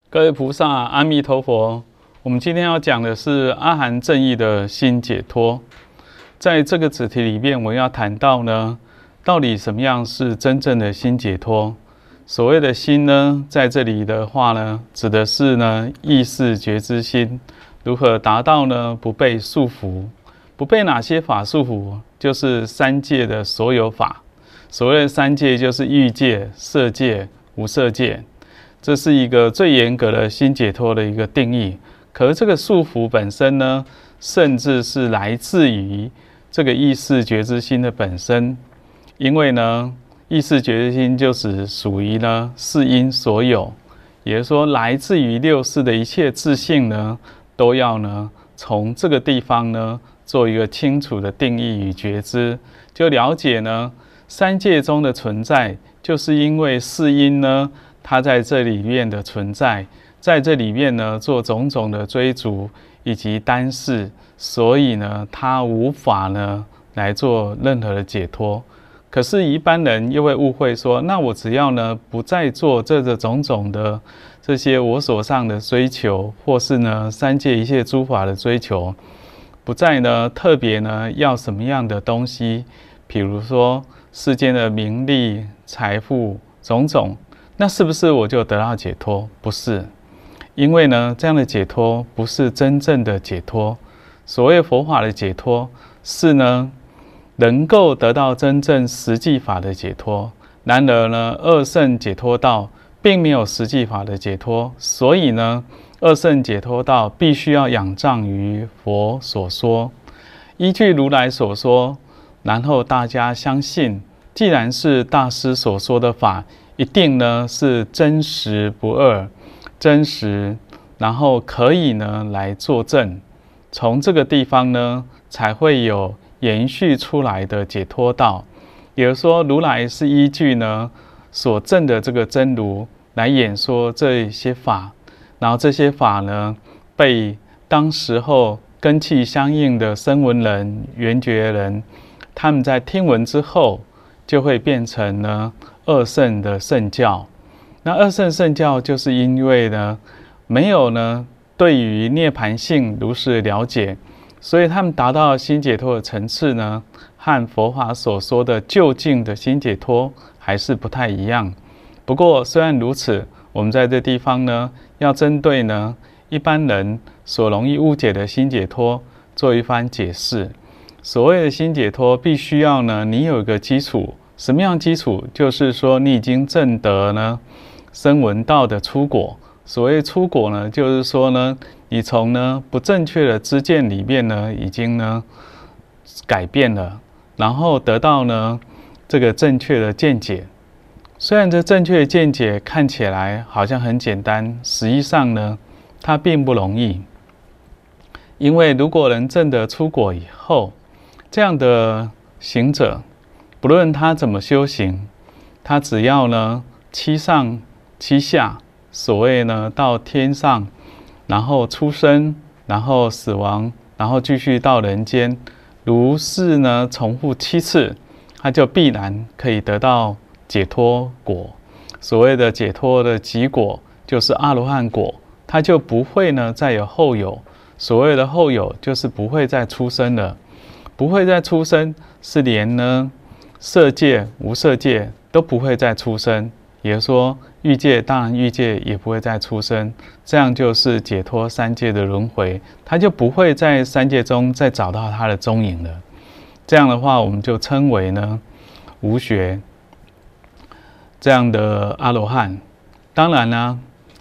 各位菩萨，阿弥陀佛。我们今天要讲的是阿含正义的心解脱。在这个子题里面，我要谈到呢，到底什么样是真正的心解脱？所谓的心呢，在这里的话呢，指的是呢意识觉知心，如何达到呢不被束缚，不被哪些法束缚？就是三界的所有法。所谓的三界，就是欲界、色界、无色界。这是一个最严格的心解脱的一个定义。可是这个束缚本身呢，甚至是来自于这个意识觉知心的本身。因为呢，意识觉知心就是属于呢四因所有，也就是说，来自于六识的一切自性呢，都要呢从这个地方呢做一个清楚的定义与觉知，就了解呢三界中的存在，就是因为四因呢。它在这里面的存在，在这里面呢做种种的追逐以及单视，所以呢它无法呢来做任何的解脱。可是，一般人又会误会说，那我只要呢不再做这种种的这些我所上的追求，或是呢三界一切诸法的追求，不再呢特别呢要什么样的东西，比如说世间的名利、财富种种。那是不是我就得到解脱？不是，因为呢，这样的解脱不是真正的解脱。所谓佛法的解脱，是呢，能够得到真正实际法的解脱。然而呢，二圣解脱道并没有实际法的解脱，所以呢，二圣解脱道必须要仰仗于佛所说，依据如来所说，然后大家相信，既然是大师所说的法。一定呢是真实不二，真实，然后可以呢来作证，从这个地方呢才会有延续出来的解脱道。也就是说，如来是依据呢所证的这个真如来演说这些法，然后这些法呢被当时候根器相应的声闻人、缘觉人，他们在听闻之后，就会变成呢。二圣的圣教，那二圣圣教就是因为呢，没有呢对于涅槃性如是了解，所以他们达到心解脱的层次呢，和佛法所说的究竟的心解脱还是不太一样。不过虽然如此，我们在这地方呢，要针对呢一般人所容易误解的心解脱做一番解释。所谓的心解脱，必须要呢你有一个基础。什么样基础？就是说，你已经证得呢声闻道的初果。所谓初果呢，就是说呢，你从呢不正确的知见里面呢，已经呢改变了，然后得到呢这个正确的见解。虽然这正确的见解看起来好像很简单，实际上呢，它并不容易。因为如果能证得初果以后，这样的行者。不论他怎么修行，他只要呢七上七下，所谓呢到天上，然后出生，然后死亡，然后继续到人间，如是呢重复7次，他就必然可以得到解脱果。所谓的解脱的极果，就是阿罗汉果，他就不会呢再有后有。所谓的后有，就是不会再出生了，不会再出生，是连呢。色界、无色界都不会再出生，也就是说，欲界当然欲界也不会再出生，这样就是解脱三界的轮回，他就不会在三界中再找到他的踪影了。这样的话，我们就称为呢无学这样的阿罗汉。当然呢，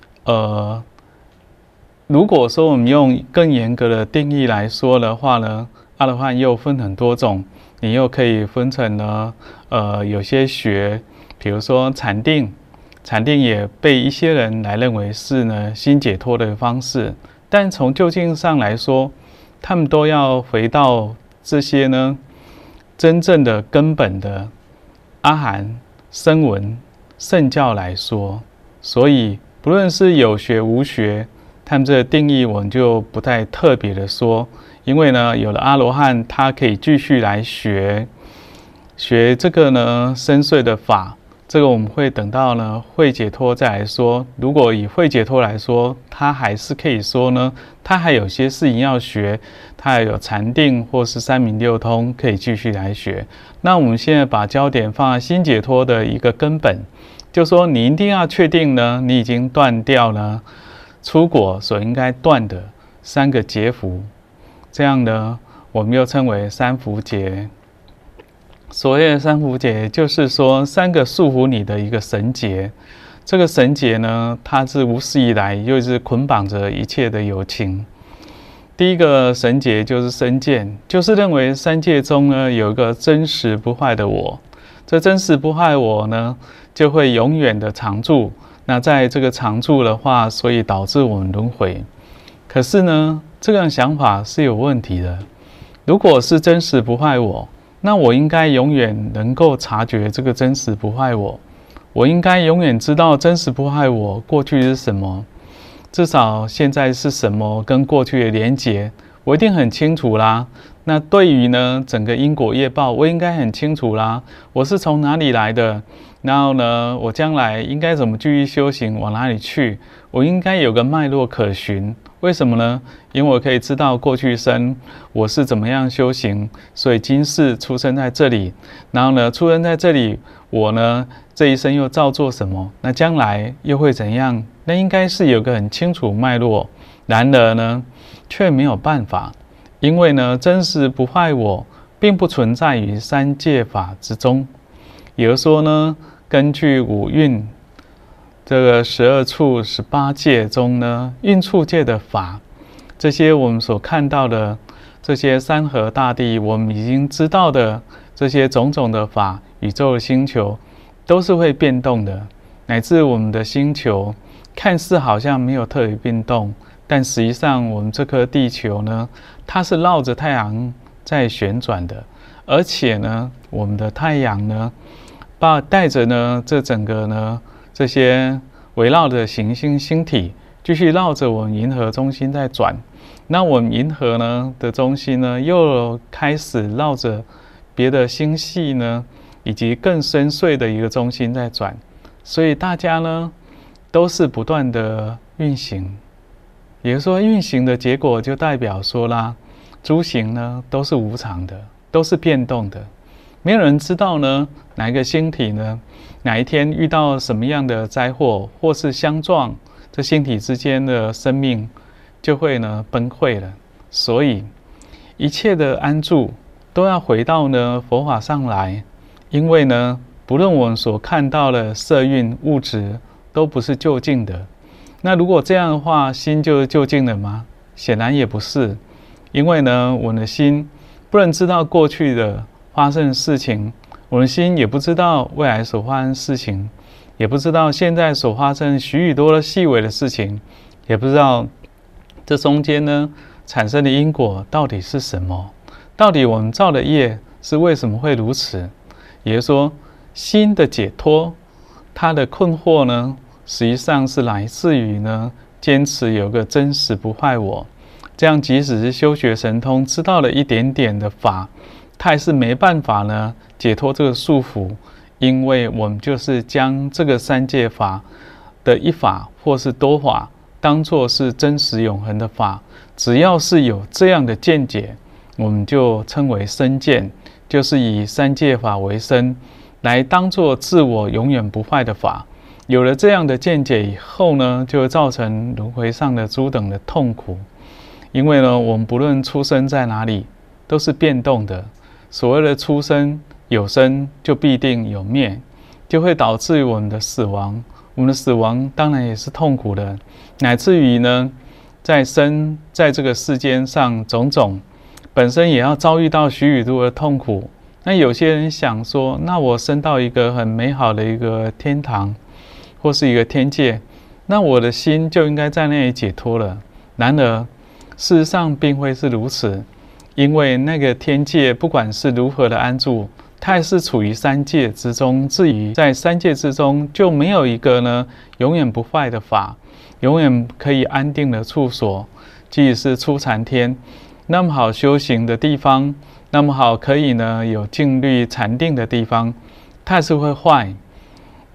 如果说我们用更严格的定义来说的话呢，阿罗汉又分很多种。你又可以分成呢，有些学，比如说禅定，禅定也被一些人来认为是呢心解脱的方式，但从究竟上来说，他们都要回到这些呢真正的根本的阿含、声闻、圣教来说，所以不论是有学无学，他们这个定义我们就不太特别的说。因为呢，有了阿罗汉，他可以继续来学这个呢深邃的法， 这个我们会等到呢慧解脱再来说。如果以慧解脱来说，它还是可以说呢，它还有些事情要学，它还有禅定或是三明六通可以继续来学。那我们现在把焦点放在心解脱的一个根本，就说你一定要确定呢，你已经断掉了出果所应该断的3个结缚，这样呢，我们又称为三伏结。所谓的三伏结，就是说3个束缚你的一个绳结。这个绳结呢，它是无始以来又是捆绑着一切的有情。第一个绳结就是身见，就是认为三界中呢有一个真实不坏的我，这真实不坏我呢就会永远的常住。那在这个常住的话，所以导致我们轮回。可是呢，这样想法是有问题的。如果是真实不坏我，那我应该永远能够察觉这个真实不坏我，我应该永远知道真实不坏我过去是什么，至少现在是什么跟过去的连结，我一定很清楚啦。那对于呢整个因果业报，我应该很清楚啦。我是从哪里来的？然后呢，我将来应该怎么继续修行，往哪里去？我应该有个脉络可循。为什么呢？因为我可以知道过去生我是怎么样修行，所以今世出生在这里，然后呢出生在这里，我呢这一生又造作什么？那将来又会怎样？那应该是有个很清楚脉络。然而呢，却没有办法，因为呢真实不坏我并不存在于三界法之中。也就是说呢，根据五蕴这个12处18界中呢，蕴处界的法，这些我们所看到的这些山河大地，我们已经知道的这些种种的法，宇宙的星球都是会变动的，乃至我们的星球看似好像没有特别变动，但实际上我们这颗地球呢，它是绕着太阳在旋转的，而且呢，我们的太阳呢，带着呢这整个呢这些围绕的行星星体，继续绕着我们银河中心在转。那我们银河呢的中心呢，又开始绕着别的星系呢，以及更深邃的一个中心在转。所以大家呢都是不断的运行，也就是说，运行的结果就代表说啦，诸行呢都是无常的，都是变动的。没有人知道呢，哪一个星体呢，哪一天遇到什么样的灾祸，或是相撞，这星体之间的生命就会呢崩溃了。所以一切的安住都要回到呢佛法上来，因为呢，不论我们所看到的色蕴物质都不是究竟的。那如果这样的话，心就是究竟的吗？显然也不是，因为呢，我们的心不能知道过去的发生的事情，我的心也不知道未来所发生的事情，也不知道现在所发生许多的细微的事情，也不知道这中间呢产生的因果到底是什么，到底我们造的业是为什么会如此。也就是说，心的解脱，它的困惑呢，实际上是来自于呢坚持有个真实不坏我，这样即使是修学神通，知道了一点点的法，他还是没办法呢解脱这个束缚，因为我们就是将这个三界法的一法或是多法当作是真实永恒的法，只要是有这样的见解，我们就称为身见，就是以三界法为身，来当作自我永远不坏的法。有了这样的见解以后呢，就会造成轮回上的诸等的痛苦，因为呢，我们不论出生在哪里，都是变动的。所谓的出生有生，就必定有灭，就会导致于我们的死亡。我们的死亡当然也是痛苦的，乃至于呢，在这个世间上种种，本身也要遭遇到许多的痛苦。那有些人想说，那我升到一个很美好的一个天堂，或是一个天界，那我的心就应该在那里解脱了。然而，事实上并非是如此。因为那个天界不管是如何的安住，它还是处于三界之中。至于在三界之中，就没有一个呢永远不坏的法，永远可以安定的处所。即使是初禅天，那么好修行的地方，那么好可以呢有静虑禅定的地方，它还是会坏。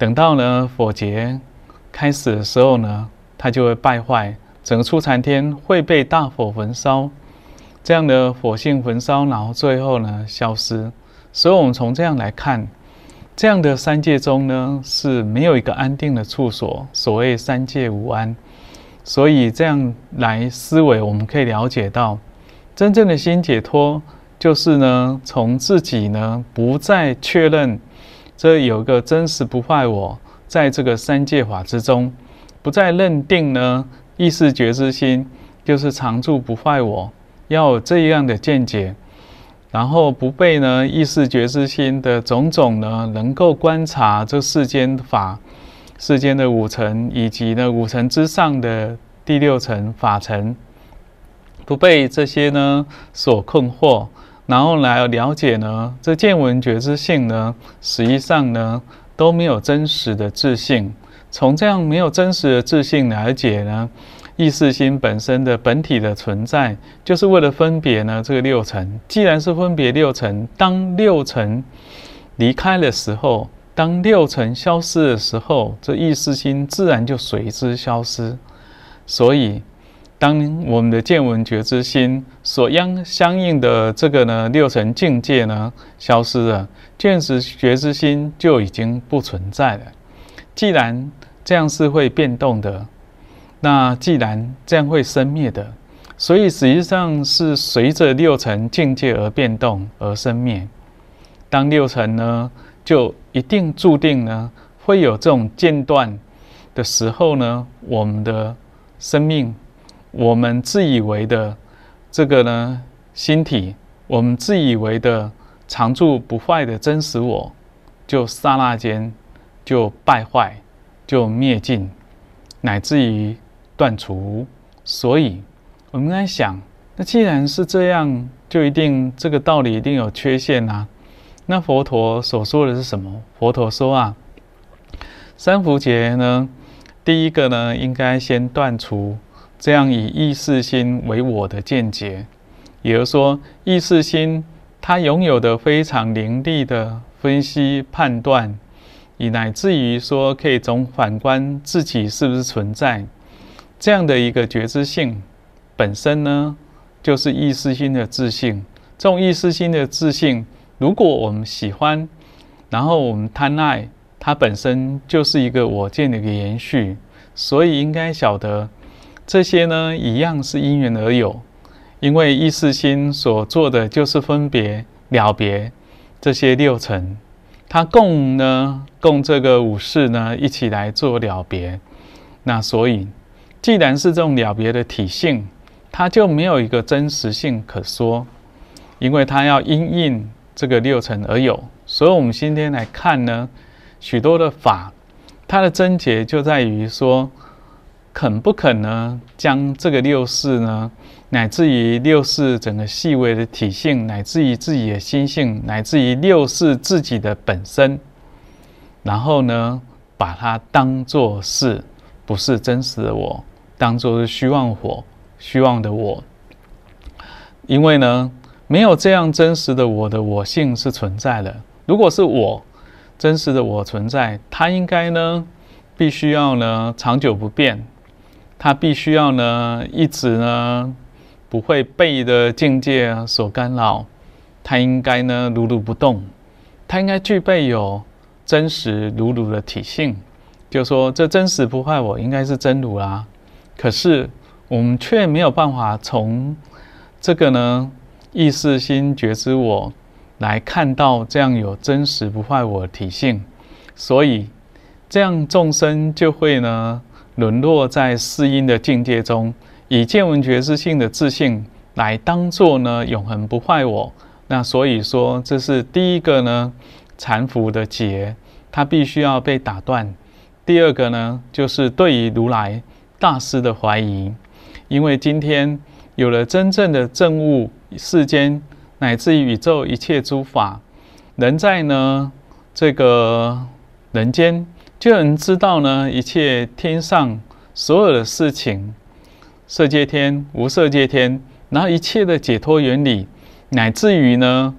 等到呢火劫开始的时候呢，它就会败坏，整个初禅天会被大火焚烧，这样的火性焚烧，然后最后呢消失。所以我们从这样来看，这样的三界中呢是没有一个安定的处所，所谓三界无安。所以这样来思维，我们可以了解到，真正的心解脱，就是呢从自己呢不再确认这有一个真实不坏我，在这个三界法之中，不再认定呢意识觉知心就是常住不坏我，要有这样的见解，然后不被呢意识觉知心的种种呢能够观察这世间法、世间的五尘，以及呢五尘之上的第六层法尘，不被这些呢所困惑，然后来了解呢这见闻觉知性呢实际上呢都没有真实的自性。从这样没有真实的自性了解呢意识心本身的本体的存在，就是为了分别呢这个六尘。既然是分别六尘，当六尘离开的时候，当六尘消失的时候，这意识心自然就随之消失。所以当我们的见闻觉知心所相应的这个呢六尘境界呢消失了，见识觉知心就已经不存在了。既然这样是会变动的，那既然这样会生灭的，所以实际上是随着六尘境界而变动而生灭。当六尘呢就一定注定呢会有这种间断的时候呢，我们的生命，我们自以为的这个呢心体，我们自以为的常住不坏的真实我，就刹那间就败坏，就灭尽，乃至于断除。所以我们在想，那既然是这样，就一定这个道理一定有缺陷啊。那佛陀所说的是什么？佛陀说啊，三伏劫呢，第一个呢，应该先断除这样以意识心为我的见解，也就是说，意识心它拥有的非常凌厉的分析判断，以乃至于说可以总反观自己是不是存在这样的一个觉知性，本身呢，就是意识心的自性。这种意识心的自性，如果我们喜欢，然后我们贪爱，它本身就是一个我见的一个延续。所以应该晓得，这些呢一样是因缘而有，因为意识心所做的就是分别了别这些六尘，它共这个五识呢一起来做了别。那所以既然是这种了别的体性，它就没有一个真实性可说，因为它要因应这个六尘而有。所以我们今天来看呢，许多的法，它的症结就在于说，肯不肯呢将这个六识呢，乃至于六识整个细微的体性，乃至于自己的心性，乃至于六识自己的本身，然后呢把它当作是不是真实的我，当作是虚妄的我。因为呢没有这样真实的我的我性是存在的。如果是我真实的我存在，它应该呢必须要呢长久不变，它必须要呢一直呢不会被的境界所干扰，它应该呢如如不动，它应该具备有真实如如的体性。就说这真实不坏我应该是真如啦，可是我们却没有办法从这个呢意识心觉知我来看到这样有真实不坏我的体性，所以这样众生就会呢沦落在四因的境界中，以见闻觉知性的自性来当作呢永恒不坏我。那所以说这是第一个呢缠缚的结，它必须要被打断。第二个呢就是对于如来大师的怀疑，因为今天有了真正的证悟世间乃至于宇宙一切诸法，人在呢这个人间就能知道呢一切天上所有的事情，色界天、无色界天，然后一切的解脱原理，乃至于呢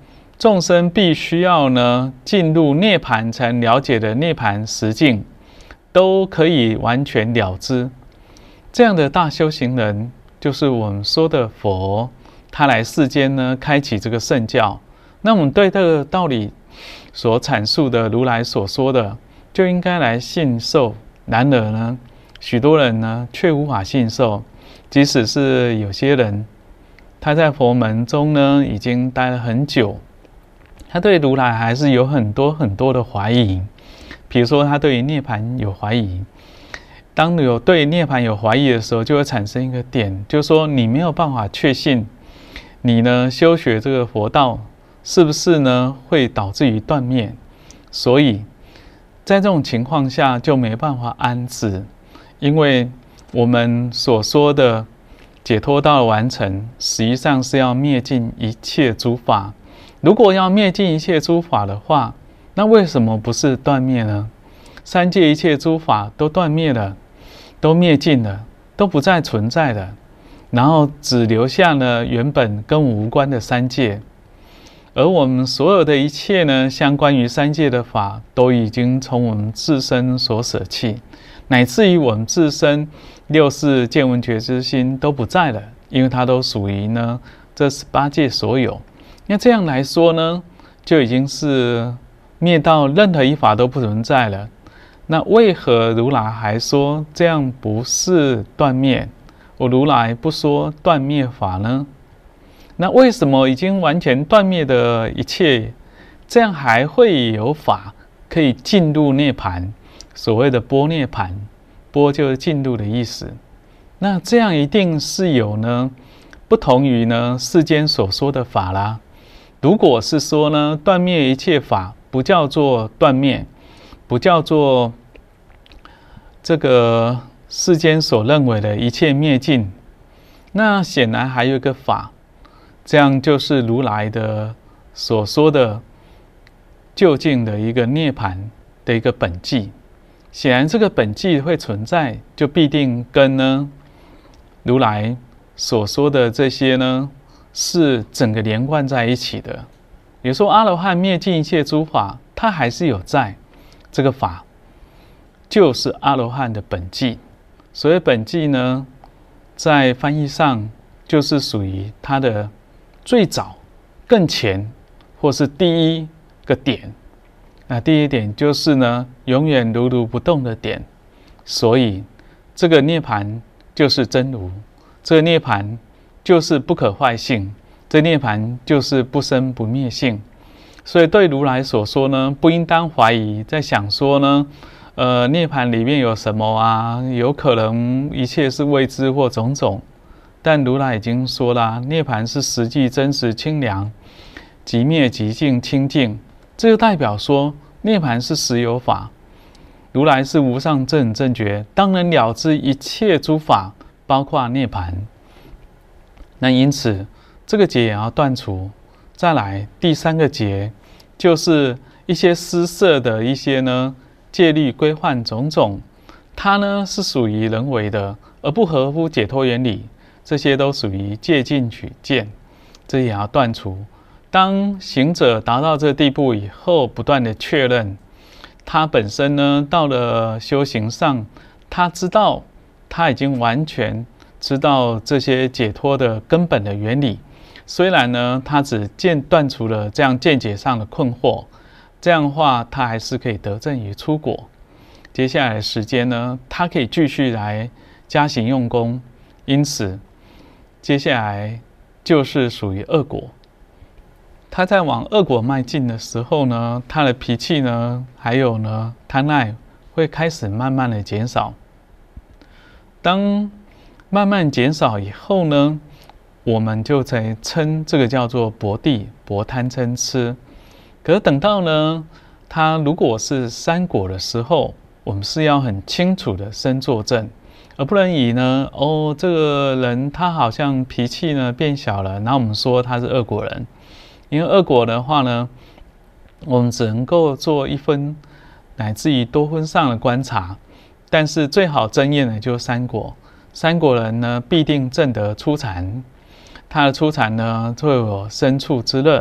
众生必须要呢进入涅槃才能了解的涅槃实境，都可以完全了知。这样的大修行人，就是我们说的佛，他来世间呢开启这个圣教。那我们对这个道理所阐述的如来所说的，就应该来信受。然而呢，许多人呢却无法信受，即使是有些人，他在佛门中呢已经待了很久，他对如来还是有很多的怀疑。比如说，他对于涅槃有怀疑。当有对涅槃有怀疑的时候，就会产生一个点，就是说你没有办法确信，你呢修学这个佛道，是不是呢会导致于断灭？所以在这种情况下就没办法安止，因为我们所说的解脱道的完成，实际上是要灭尽一切诸法。如果要灭尽一切诸法的话，那为什么不是断灭呢？三界一切诸法都断灭了，都灭尽了，都不再存在了，然后只留下了原本跟我无关的三界。而我们所有的一切呢，相关于三界的法，都已经从我们自身所舍弃，乃至于我们自身六识见闻觉知心都不在了，因为它都属于呢这18界所有。那这样来说呢，就已经是灭到任何一法都不存在了。那为何如来还说这样不是断灭？我如来不说断灭法呢？那为什么已经完全断灭的一切，这样还会有法可以进入涅槃？所谓的般涅槃，般就是进入的意思。那这样一定是有呢，不同于呢世间所说的法啦。如果是说呢，断灭一切法不叫做断灭，不叫做这个世间所认为的一切灭尽，那显然还有一个法。这样就是如来的所说的究竟的一个涅槃的一个本际。显然这个本际会存在，就必定跟呢如来所说的这些呢是整个连贯在一起的。也就是说，阿罗汉灭尽一切诸法，它还是有在，这个法就是阿罗汉的本际。所谓本际呢，在翻译上就是属于它的最早、更前，或是第一个点。那第一点就是呢，永远如如不动的点。所以这个涅槃就是真如，这个涅槃就是不可坏性，这涅槃就是不生不灭性。所以对如来所说呢，不应当怀疑，在想说呢，涅槃里面有什么啊？有可能一切是未知或种种。但如来已经说了，涅槃是实际真实清凉，即灭即净清净。这就代表说，涅槃是实有法，如来是无上正正觉，当能了知一切诸法，包括涅槃。那因此，这个结也要断除。再来第三个结，就是一些施设的一些呢戒律规范种种，它呢是属于人为的，而不合乎解脱原理。这些都属于戒禁取见，这也要断除。当行者达到这个地步以后，不断的确认，他本身呢到了修行上，他知道他已经完全知道这些解脱的根本的原理。虽然呢他只断除了这样见解上的困惑，这样的话他还是可以得证于出果。接下来的时间呢，他可以继续来加行用功，因此接下来就是属于恶果。他在往恶果迈进的时候呢，他的脾气呢，还有呢贪爱会开始慢慢的减少。当慢慢减少以后呢，我们就在称这个叫做薄地，薄贪嗔痴。可是等到呢，他如果是三果的时候，我们是要很清楚的身作证。而不能以呢，这个人他好像脾气呢变小了，然后我们说他是恶果人。因为恶果的话呢，我们只能够做1分乃至于多分上的观察，但是最好争验的就是三果。三果人呢，必定证得初禅，他的初禅呢，就有身处之乐，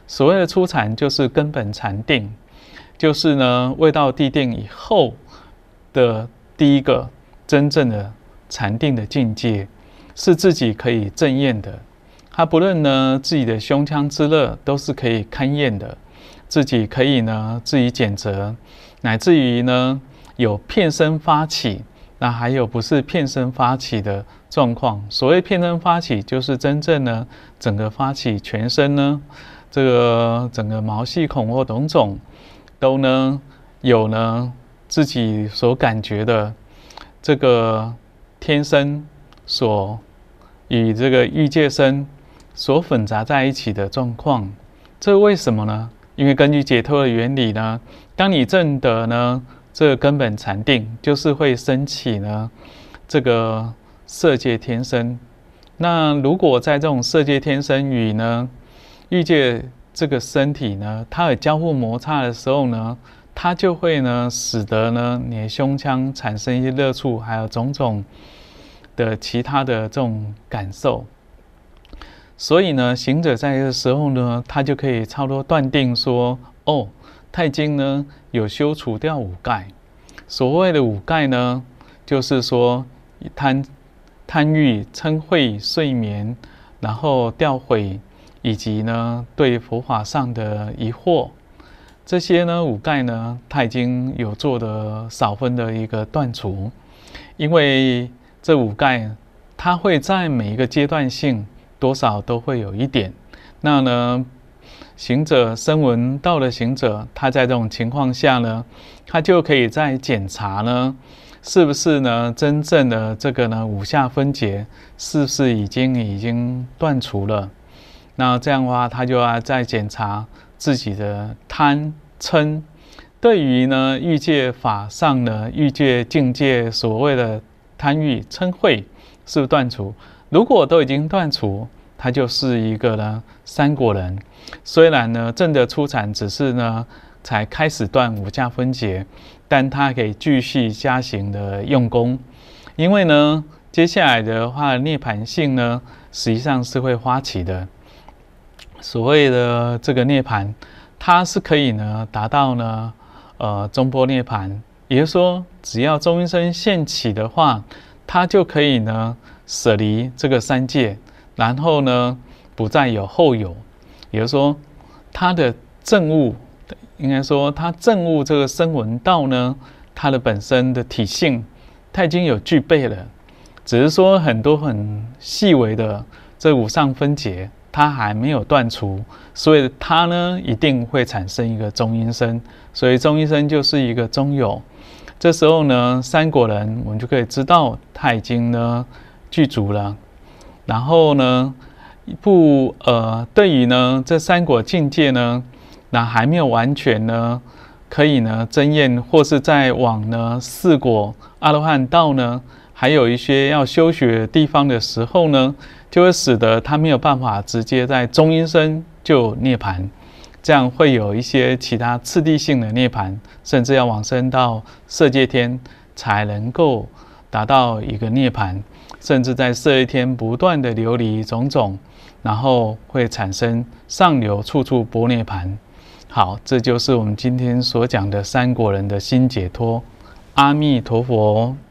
所谓的初禅就是根本禅定，就是呢未到地定以后的第一个真正的禅定的境界，是自己可以正验的。他不论呢自己的胸腔之乐都是可以勘验的，自己可以呢自己检责，乃至于呢有片身发起，那还有不是片身发起的状况。所谓片身发起，就是真正呢整个发起全身呢，这个整个毛细孔或种种都呢有呢自己所感觉的这个天身所与这个欲界身所混杂在一起的状况。这为什么呢？因为根据解脱的原理呢，当你证得呢这个根本禅定，就是会升起呢这个色界天身。那如果在这种色界天身与呢欲界这个身体呢，它有交互摩擦的时候呢，它就会呢使得呢你的胸腔产生一些热触，还有种种的其他的这种感受。所以呢，行者在这个时候呢，他就可以差不多断定说，哦，他已经呢有修除掉五盖。所谓的五盖呢，就是说贪欲、嗔恚、睡眠，然后掉悔，以及呢对佛法上的疑惑，这些呢五盖呢，他已经有做的少分的一个断除。因为这五盖，它会在每一个阶段性多少都会有一点。那呢，行者声闻道的行者，他在这种情况下呢，他就可以再检查呢，是不是呢真正的这个呢五下分别，是不是已经断除了？那这样的话，他就要再检查自己的贪嗔。对于呢欲界法上的欲界境界所谓的贪欲嗔恚是不是断除？如果都已经断除，他就是一个呢三果人。虽然呢证得初禅只是呢才开始断五下分别，但他可以继续加行的用功。因为呢接下来的话涅槃性呢实际上是会发起的。所谓的这个涅槃，它是可以呢达到呢中波涅槃，也就是说只要中阴身现起的话，它就可以呢舍离这个三界，然后呢不再有后有。也就是说它的证悟，应该说它证悟这个声闻道呢，它的本身的体性它已经有具备了，只是说很多很细微的这五上分别它还没有断除，所以它呢一定会产生一个中阴身。所以中阴身就是一个中有。这时候呢三果人我们就可以知道他已经呢具足了。然后呢对于呢这三果境界呢，那还没有完全呢可以呢证验，或是在往呢四果阿罗汉道呢还有一些要修学的地方的时候呢，就会使得他没有办法直接在中阴身就涅槃，这样会有一些其他次第性的涅槃，甚至要往生到色界天才能够达到一个涅槃，甚至在色界天不断的流离种种，然后会产生上流处处般涅槃。好，这就是我们今天所讲的三果人的心解脱。阿弥陀佛。